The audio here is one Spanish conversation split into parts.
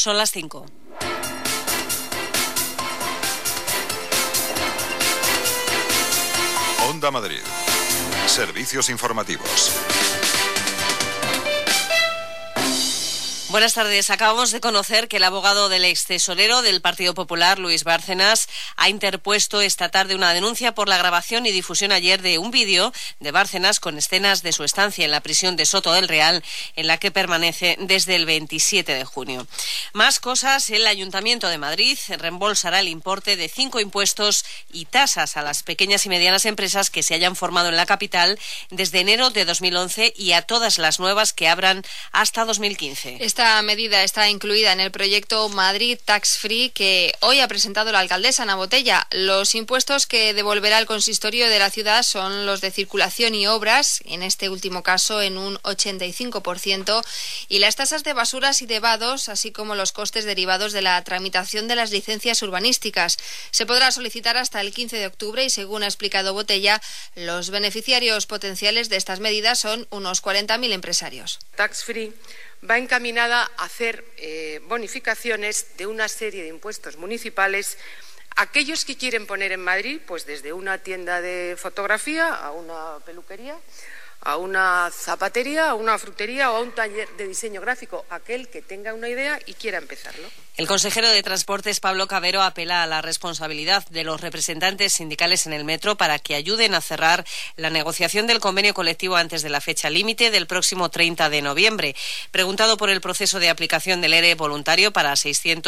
Son las 5. Onda Madrid. Servicios informativos. Buenas tardes. Acabamos de conocer que el abogado del extesorero del Partido Popular, Luis Bárcenas, ha interpuesto esta tarde una denuncia por la grabación y difusión ayer de un vídeo de Bárcenas con escenas de su estancia en la prisión de Soto del Real, en la que permanece desde el 27 de junio. Más cosas, el Ayuntamiento de Madrid reembolsará el importe de 5 impuestos y tasas a las pequeñas y medianas empresas que se hayan formado en la capital desde enero de 2011 y a todas las nuevas que abran hasta 2015. Esta medida está incluida en el proyecto Madrid Tax Free que hoy ha presentado la alcaldesa Ana Botella. Los impuestos que devolverá el consistorio de la ciudad son los de circulación y obras, en este último caso en un 85%, y las tasas de basuras y de vados, así como los costes derivados de la tramitación de las licencias urbanísticas. Se podrá solicitar hasta el 15 de octubre y, según ha explicado Botella, los beneficiarios potenciales de estas medidas son unos 40.000 empresarios. Tax Free va encaminada a hacer bonificaciones de una serie de impuestos municipales. Aquellos que quieren poner en Madrid, pues desde una tienda de fotografía a una peluquería, a una zapatería, a una frutería o a un taller de diseño gráfico, aquel que tenga una idea y quiera empezarlo. El consejero de Transportes, Pablo Cabero, apela a la responsabilidad de los representantes sindicales en el metro para que ayuden a cerrar la negociación del convenio colectivo antes de la fecha límite del próximo 30 de noviembre. Preguntado por el proceso de aplicación del ERE voluntario para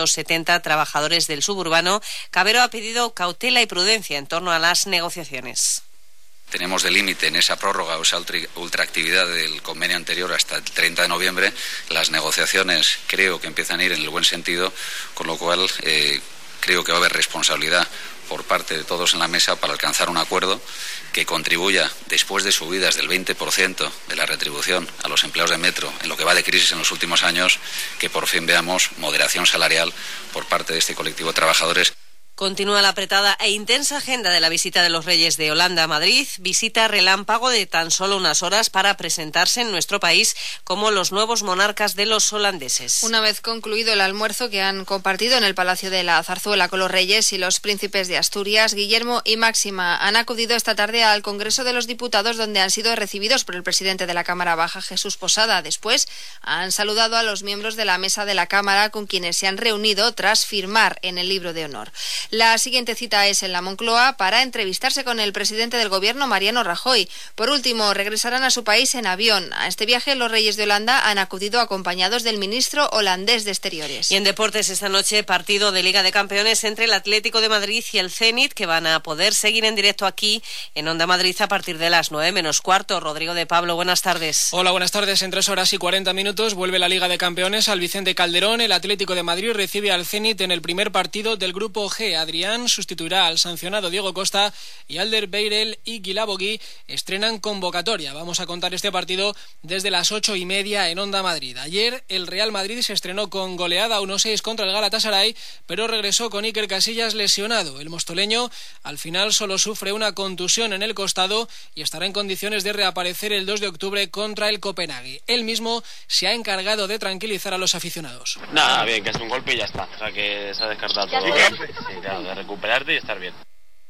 670 trabajadores del suburbano, Cabero ha pedido cautela y prudencia en torno a las negociaciones. Tenemos de límite en esa prórroga o esa ultraactividad del convenio anterior hasta el 30 de noviembre. Las negociaciones creo que empiezan a ir en el buen sentido, con lo cual creo que va a haber responsabilidad por parte de todos en la mesa para alcanzar un acuerdo que contribuya, después de subidas del 20% de la retribución a los empleados de metro en lo que va de crisis en los últimos años, que por fin veamos moderación salarial por parte de este colectivo de trabajadores. Continúa la apretada e intensa agenda de la visita de los Reyes de Holanda a Madrid, visita relámpago de tan solo unas horas para presentarse en nuestro país como los nuevos monarcas de los holandeses. Una vez concluido el almuerzo que han compartido en el Palacio de la Zarzuela con los Reyes y los príncipes de Asturias, Guillermo y Máxima han acudido esta tarde al Congreso de los Diputados, donde han sido recibidos por el presidente de la Cámara Baja, Jesús Posada. Después han saludado a los miembros de la mesa de la Cámara, con quienes se han reunido tras firmar en el libro de honor. La siguiente cita es en la Moncloa para entrevistarse con el presidente del Gobierno, Mariano Rajoy. Por último, regresarán a su país en avión. A este viaje, los Reyes de Holanda han acudido acompañados del ministro holandés de Exteriores. Y en deportes, esta noche, partido de Liga de Campeones entre el Atlético de Madrid y el Zenit, que van a poder seguir en directo aquí en Onda Madrid a partir de las 9:15. Rodrigo de Pablo, buenas tardes. Hola, buenas tardes. En 3 horas y 40 minutos vuelve la Liga de Campeones al Vicente Calderón. El Atlético de Madrid recibe al Zenit en el primer partido del Grupo G. Adrián sustituirá al sancionado Diego Costa y Alderweireld y Guilabogui estrenan convocatoria. Vamos a contar este partido desde las 8:30 en Onda Madrid. Ayer el Real Madrid se estrenó con goleada 1-6 contra el Galatasaray, pero regresó con Iker Casillas lesionado. El mostoleño al final solo sufre una contusión en el costado y estará en condiciones de reaparecer el 2 de octubre contra el Copenhague. Él mismo se ha encargado de tranquilizar a los aficionados. Nada, bien, que es un golpe y ya está. O sea que se ha descartado todo. Sí, claro, de recuperarte y estar bien.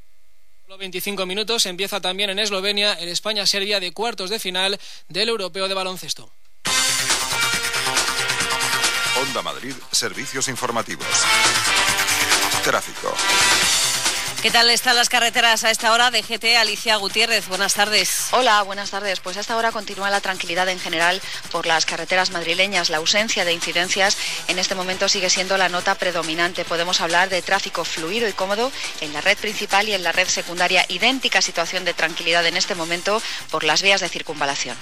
Los 25 minutos empieza también en Eslovenia el España-Serbia de cuartos de final del Europeo de Baloncesto. Onda Madrid, servicios informativos. Tráfico. ¿Qué tal están las carreteras a esta hora? DGT, Alicia Gutiérrez, buenas tardes. Hola, buenas tardes. Pues a esta hora continúa la tranquilidad en general por las carreteras madrileñas. La ausencia de incidencias en este momento sigue siendo la nota predominante. Podemos hablar de tráfico fluido y cómodo en la red principal y en la red secundaria. Idéntica situación de tranquilidad en este momento por las vías de circunvalación.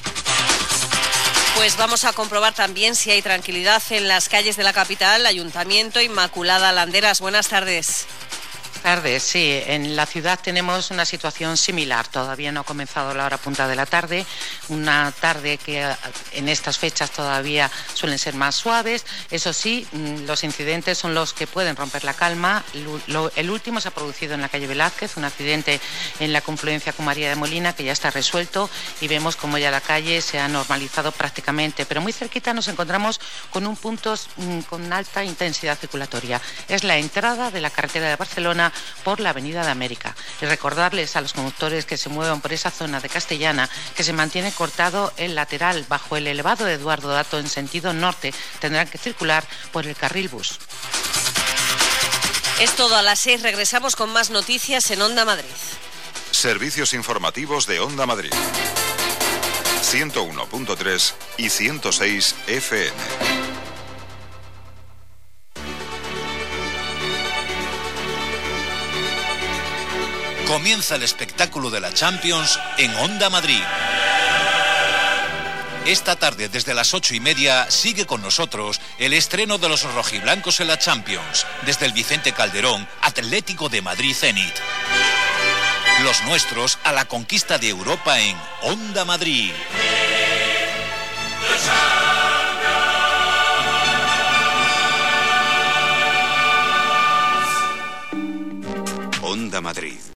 Pues vamos a comprobar también si hay tranquilidad en las calles de la capital. Ayuntamiento, Inmaculada Landeras, buenas tardes. Tardes, sí. En la ciudad tenemos una situación similar. Todavía no ha comenzado la hora punta de la tarde. Una tarde que en estas fechas todavía suelen ser más suaves. Eso sí, los incidentes son los que pueden romper la calma. El último se ha producido en la calle Velázquez, un accidente en la confluencia con María de Molina que ya está resuelto y vemos como ya la calle se ha normalizado prácticamente. Pero muy cerquita nos encontramos con un punto con alta intensidad circulatoria. Es la entrada de la carretera de Barcelona por la Avenida de América. Y recordarles a los conductores que se muevan por esa zona de Castellana que se mantiene cortado el lateral bajo el elevado de Eduardo Dato en sentido norte. Tendrán que circular por el carril bus. Es todo. A las 6 regresamos con más noticias en Onda Madrid. Servicios informativos de Onda Madrid. 101.3 y 106 FM. Comienza el espectáculo de la Champions en Onda Madrid. Esta tarde, desde las 8:30, sigue con nosotros el estreno de los rojiblancos en la Champions. Desde el Vicente Calderón, Atlético de Madrid Zenit. Los nuestros a la conquista de Europa en Onda Madrid. Onda Madrid.